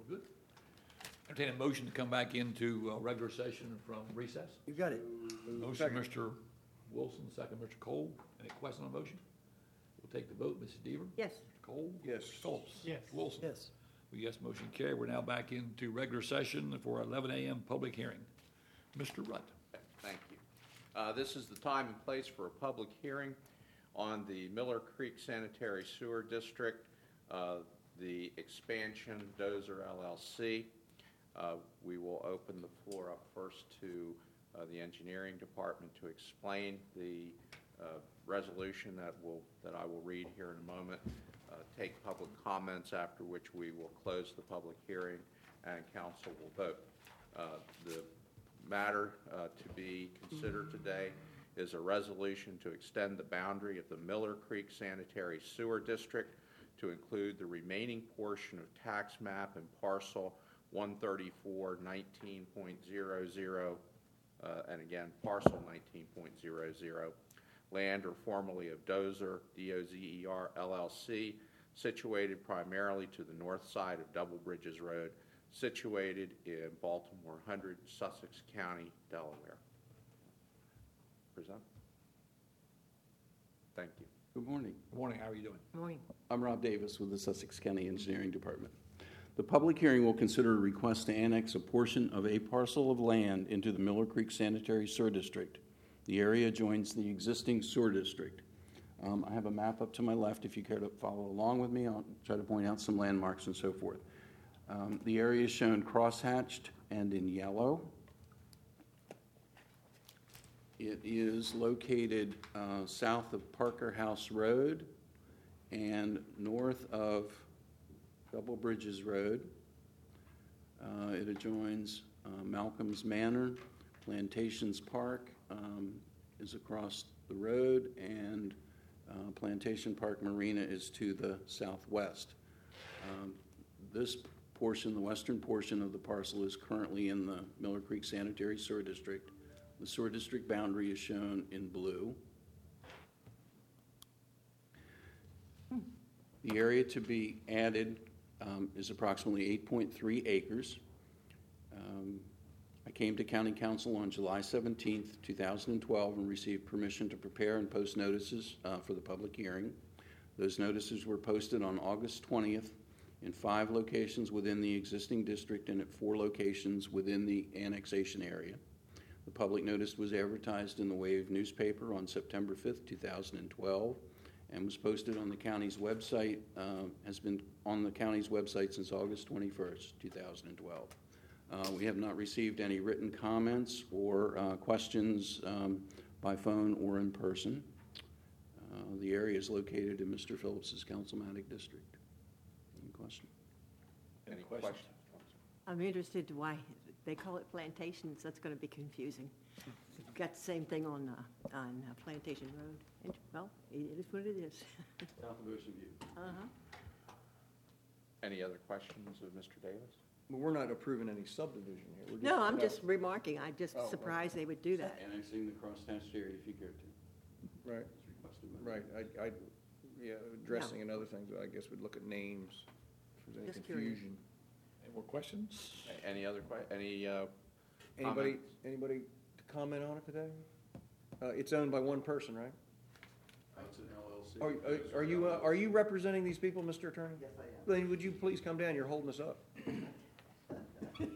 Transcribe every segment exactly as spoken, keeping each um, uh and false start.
We're good. Entertain a motion to come back into uh, regular session from recess. You got it. Motion, Second. Mister Wilson, second, Mister Cole. Any question on the motion? We'll take the vote. Missus Deaver? Yes. Mister Cole? Yes. Mister Phillips? Yes. Mister Wilson? Yes. Well, yes, motion carried. We're now back into regular session for eleven a m public hearing. Mister Rutt. Thank you. Uh, This is the time and place for a public hearing on the Miller Creek Sanitary Sewer District, uh, the expansion Dozer L L C. Uh, We will open the floor up first to uh, the engineering department to explain the uh, resolution that will that I will read here in a moment. Uh, take public comments, after which we will close the public hearing and council will vote. Uh, the matter uh, to be considered today is a resolution to extend the boundary of the Miller Creek Sanitary Sewer District to include the remaining portion of tax map and parcel one thirty-four nineteen point zero zero, uh, and again, parcel nineteen point zero zero, land or formerly of Dozer, D O Z E R L L C, situated primarily to the north side of Double Bridges Road, situated in Baltimore one hundred, Sussex County, Delaware. Present. Thank you. Good morning. Good morning. How are you doing? Morning. I'm Rob Davis with the Sussex County Engineering Department. The public hearing will consider a request to annex a portion of a parcel of land into the Miller Creek Sanitary Sewer District. The area joins the existing sewer district. Um, I have a map up to my left. If you care to follow along with me, I'll try to point out some landmarks and so forth. Um, the area is shown crosshatched and in yellow. It is located uh, south of Parker House Road and north of Double Bridges Road. Uh, it adjoins uh, Malcolm's Manor. Plantations Park um, is across the road, and uh, Plantation Park Marina is to the southwest. Um, this portion, the western portion of the parcel, is currently in the Miller Creek Sanitary Sewer District. The sewer district boundary is shown in blue. The area to be added um, is approximately eight point three acres. Um, I came to County Council on July seventeenth, two thousand twelve, and received permission to prepare and post notices uh, for the public hearing. Those notices were posted on August twentieth in five locations within the existing district and at four locations within the annexation area. The public notice was advertised in the Wave newspaper on September fifth, two thousand twelve, and was posted on the county's website, uh, has been on the county's website since August twenty-first, two thousand twelve. Uh, we have not received any written comments or uh, questions um, by phone or in person. Uh, the area is located in Mister Phillips's Councilmatic District. Any question? Any questions? questions? I'm interested why they call it plantations. That's going to be confusing. We've got the same thing on uh, on uh, Plantation Road. And, well, it is what it is. South of Ocean View. Uh-huh. Any other questions of Mister Davis? Well, we're not approving any subdivision here. We're No, I'm just remarking. I'm just Oh, surprised they would do that. Annexing the crosshatched area if you care to. Right, It's requested by the- right. I, I, yeah, addressing and other things, I guess we'd look at names, if there's any Just curious. confusion. Any more questions? A- Any other que, any, uh, Anybody, Comments? anybody to comment on it today? Uh, it's owned by one person, right? It's an L L C. Are, are- are you, uh, are you representing these people, Mister Attorney? Yes, I am. Then would you please come down? You're holding us up. Should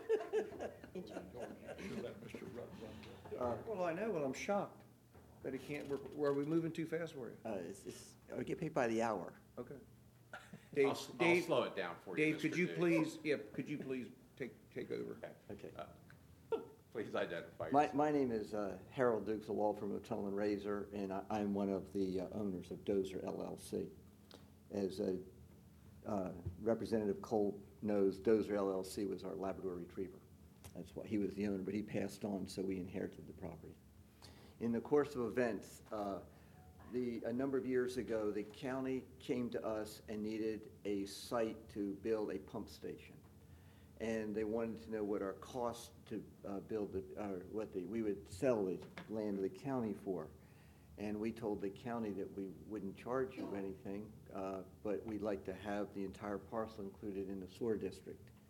let Mister Rutt run the- Uh, Well, I know, well, I'm shocked that it can't, we're, are we moving too fast for you? Uh, it's, it's, I get paid by the hour. Okay. I'll, Dave, s- I'll Dave, slow it down for you, Dave, Mister could you Davis. please, yeah, could you please take, take over? Okay. Okay. Uh, Please identify My, yourself. my name is uh, Harold Dukes, a law firm of Tunnel and Razor, and I, I'm one of the uh, owners of Dozer L L C. As a uh, Representative Cole knows, Dozer L L C was our Labrador Retriever. That's why he was the owner, but he passed on, so we inherited the property. In the course of events, uh, the, a number of years ago, the county came to us and needed a site to build a pump station. And they wanted to know what our cost to uh, build, the, or what the, we would sell the land to the county for. And we told the county that we wouldn't charge you anything, uh, but we'd like to have the entire parcel included in the sewer district.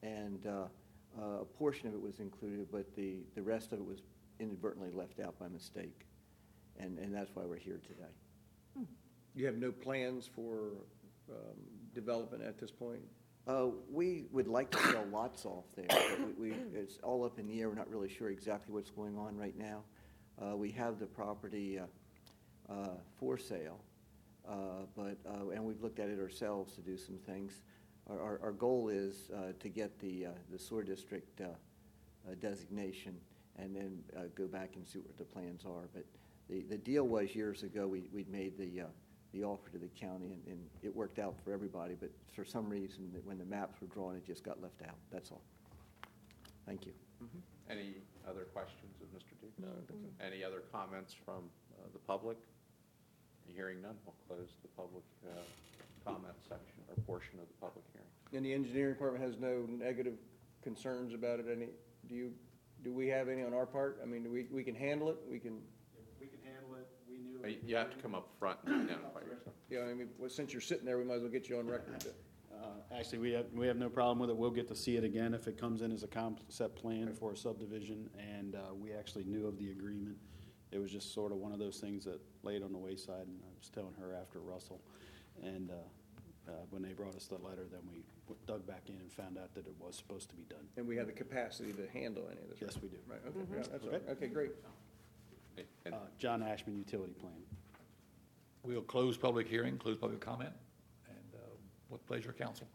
and uh, uh, a portion of it was included, but the, the rest of it was inadvertently left out by mistake. And, and that's why we're here today. You have no plans for um, development at this point? Uh, We would like to sell lots off there, but we, we- it's all up in the air. We're not really sure exactly what's going on right now. Uh, We have the property uh, uh, for sale, uh, but, uh, and we've looked at it ourselves to do some things. Our, our- our goal is uh, to get the, uh, the sewer district uh, uh, designation and then uh, go back and see what the plans are. But the, the deal was years ago, we, we'd made the, uh, the offer to the county, and, and it worked out for everybody, but for some reason, that when the maps were drawn, it just got left out. That's all. Thank you. Any other questions of Mister Duke? No, I don't think so. Any other comments from uh, the public? Hearing none, we'll close the public uh, comment section or portion of the public hearing. And the engineering department has no negative concerns about it, any, do you, do we have any on our part? I mean, do we, we can handle it, we can, We can handle it, we knew. Uh, You have to come up front and identify yourself. yeah, I mean, well, since you're sitting there, we might as well get you on record. Uh, Actually, we have, we have no problem with it. We'll get to see it again if it comes in as a concept plan for a subdivision, and uh, we actually knew of the agreement. It was just sort of one of those things that laid on the wayside, and I was telling her after Russell. And uh, uh, when they brought us the letter, then we dug back in and found out that it was supposed to be done. And we have the capacity to handle any of this. Yes, we do. Right, okay, yeah, that's all Okay. right. Okay, great. And Uh, John Ashman Utility Plan. We'll close public hearing, close public comment, and uh, what pleasure, council?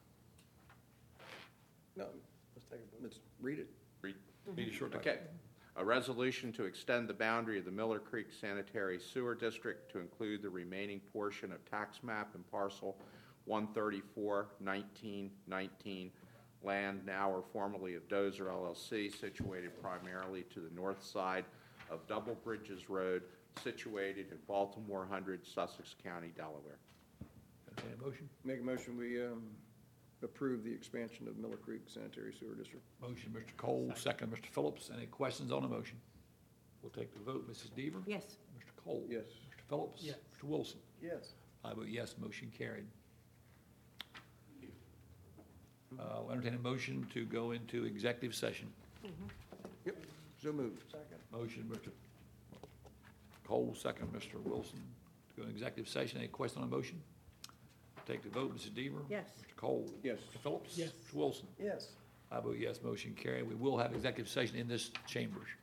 No, let's take, a- let's read it. read. Need a short time. Okay. A resolution to extend the boundary of the Miller Creek Sanitary Sewer District to include the remaining portion of tax map and parcel one thirty-four nineteen nineteen, land now or formerly of Dozer L L C, situated primarily to the north side of Double Bridges Road, situated in Baltimore one hundred, Sussex County, Delaware. Entertain a motion? Make a motion, we um, approve the expansion of Miller Creek Sanitary Sewer District. Motion, Mister Cole, second, Mister Phillips. Any questions on the motion? We'll take the vote. Missus Deaver? Yes. Mister Cole? Yes. Mister Phillips? Yes. Mister Wilson? Yes. I vote yes, motion carried. Uh, I'll entertain a motion to go into executive session. Yep, so moved. Second. Motion, Mister Cole, second, Mister Wilson, to go into executive session. Any question on the motion? Take the vote. Missus Deaver? Yes. Mister Cole? Yes. Mister Phillips? Yes. Mister Wilson? Yes. I vote yes, motion carried. We will have executive session in this chambers.